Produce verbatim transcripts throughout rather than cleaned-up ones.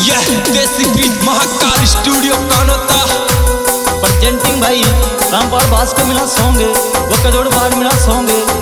यह desi beat Mahakal studio Kanota presenting भाई रामपाल बास को मिला सॉन्ग वो कजोड़ बाग मिला सॉन्ग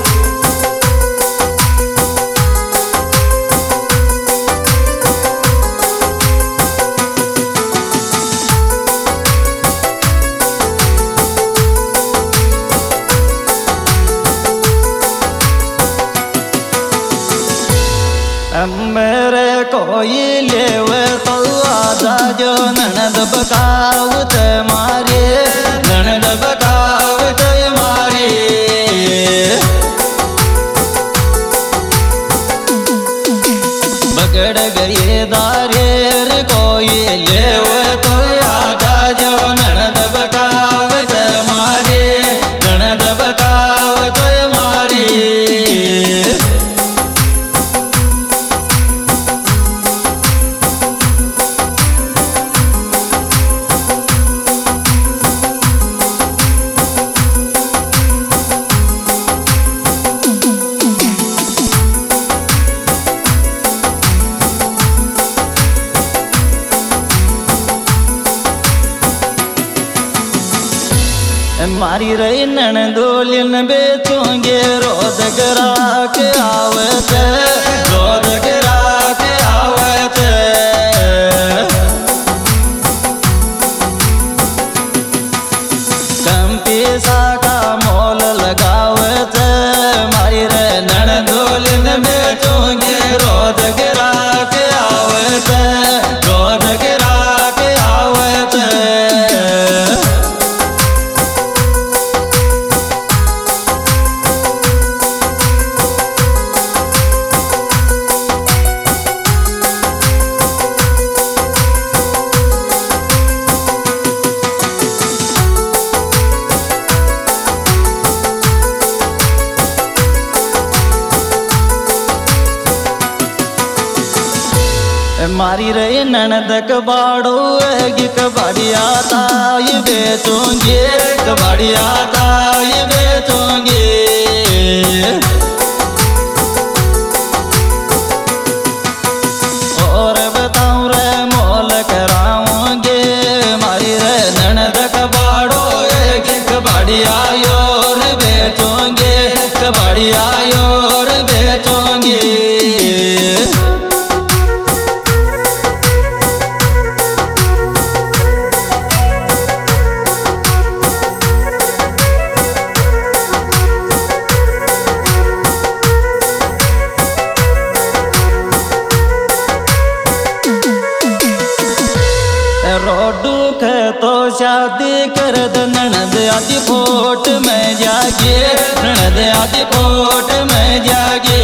मेरे कोई लेवे तो आजा जो ननद बकावत मारे ननद बकावत मारे बगड़ गए दारेर कोई लेवे तो आजा जो ननद बकावत मारे ननद बकावत मारे मारी रही ननदोलिन बेचूंगे रोज ग्राहक आवत रोज ग्राहक आवत कम पैसा का मोल लगावत मारी रही ननदोलिन बेचूंगे रोज ग्राहक आवत रोज ग्राहक आवत मारी रही ननदक बाड़ो है कबाड़िया ताई बेचूंगे कबाड़िया ताई बेचूंगे और बताऊं रे मोल कराऊंगे मारी रे ननदक बाड़ो है कबाड़िया योर बेचूंगे कबाड़िया योर बेचूंगे रोडू के तो शादी कर द ननद आदि फोट में जागे ननद आदि फोट में जागे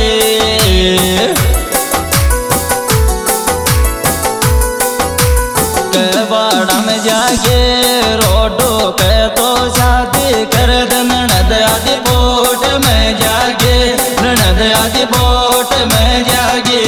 कबाड़ा में जागे रोडू के तो शादी कर द ननद आदि फोट में जागे ननद आदि फोट में जागे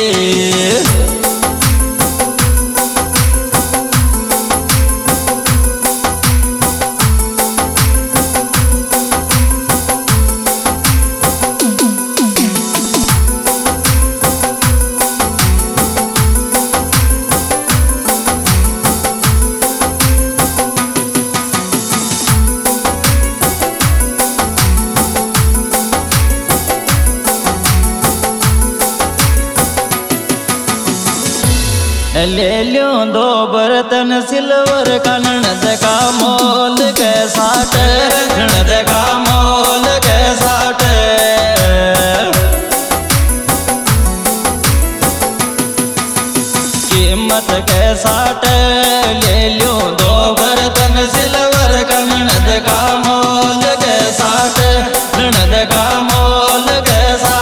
ले लो दो बर्तन सिल्वर का ननद का मोल कैसा ननद का मोल कैसा कीमत कैसा ले लो दो बर्तन सिल्वर का ननद का मोल कैसा ननद का मोल कैसा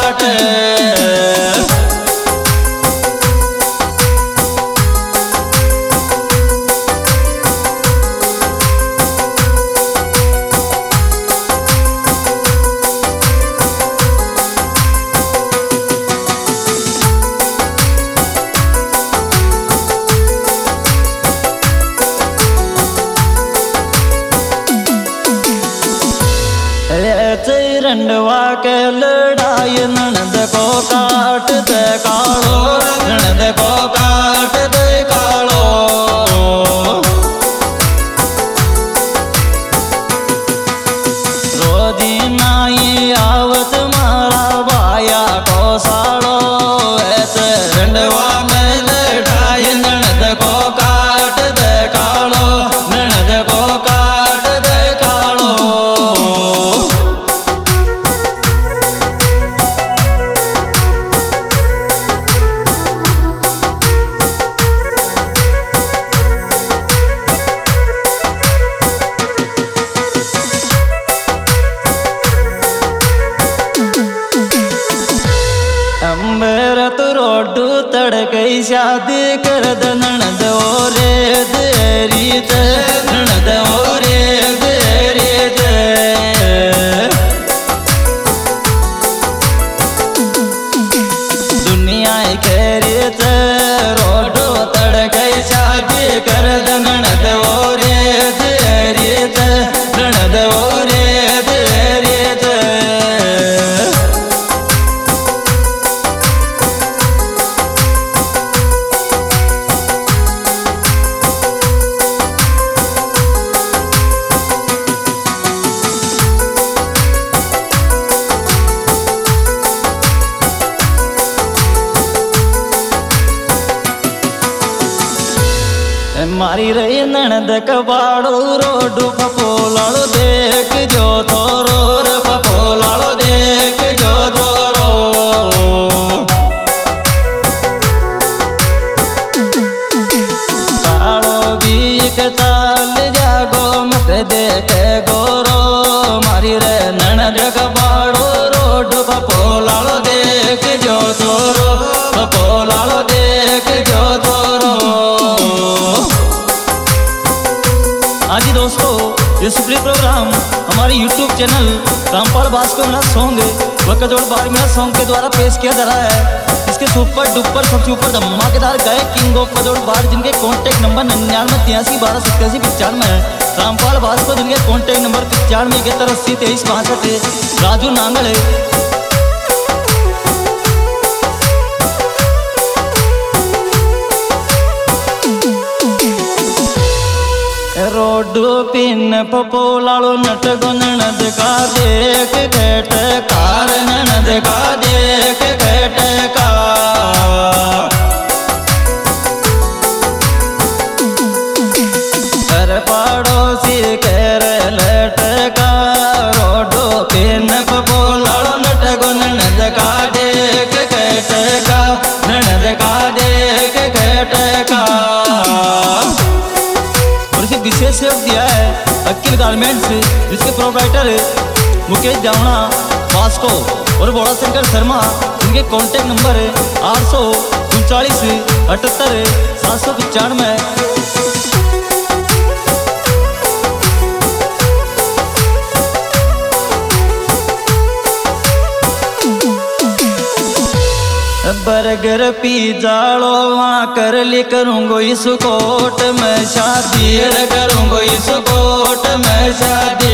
याद कर द ननद ओरे देरी ते ननद ओरे देरी ते दुनिया खेरी ते रोडो तड़के शादी कर द ननद ओरे देरी ते ननद ओरे देरी ते मारी रही ननद कबाड़ो रोडू पपोलाड़ो देख जो थोरो रे पपोलाड़ो देख जो थोरो काड़ो बीक चाल जागो मत देखे गोरो मारी रे ननद कबाड़ो रोडू पपोलाड़ो देख जो थोरो पपोलाड़ो देख जो थोरो। हाँ जी दोस्तों, ये सुप्रीम प्रोग्राम हमारे यूट्यूब चैनल रामपाल भास्कर मेरा सॉन्ग वकजोड़ बार मेरा सॉन्ग के द्वारा पेश किया जा रहा है। इसके सुपर डुपर सबसे ऊपर धमाकेदार गायक किंग ऑफ कजोड़ बार जिनके कॉन्टैक्ट नंबर निन्यानवे तिरासी बारह सत्तासी पचानवे है। रामपाल भास्कर जिनके कॉन्टैक्ट नंबर पचानवे इकहत्तर अस्सी तेईस बासठ है। राजू नांगल है। रोडू पिन पपोलाड़ो नट गो ननद का देख घेट कार ननद का देख घेट का कर पड़ोसी कर लट का रोडू पिन पपोलाड़ो नट गो ननद का देख घेट का ननद का देख घेट का। विशेष सहयोग दिया है अखिल गारमेंट्स जिसके प्रोप्राइटर मुकेश जावड़ा वास्को और बोड़ा शंकर शर्मा जिनके कॉन्टैक्ट नंबर है आठ सौ उनचालीस अठहत्तर सात सौ पचानवे। बर्गर पिज़्ज़ाड़ो वहाँ कर ली करूँगो इस कोट में शादी करूँगो इस कोट में शादी।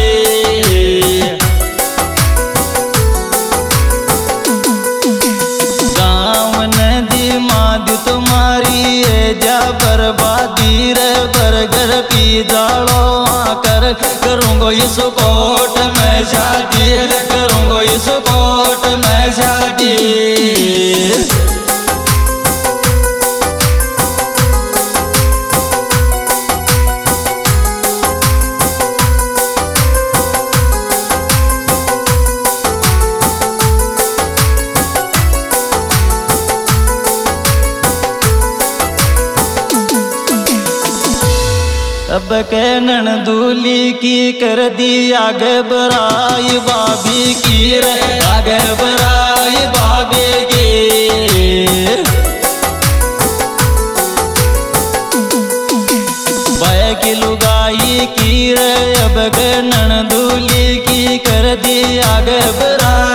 गाँव नदी मादी तुम्हारी है जा बर्बादी रे बर्गर पिज़्ज़ाड़ो वहाँ कर करूँगो इस कोट में शादी करूँगो इस कोट में शादी। अब के ननदूली की कर दी आगे बराई बाबी की रे आगे बराई बाबी की। भय की लुगाई की रे अब के ननदूली की कर दी आगे बराई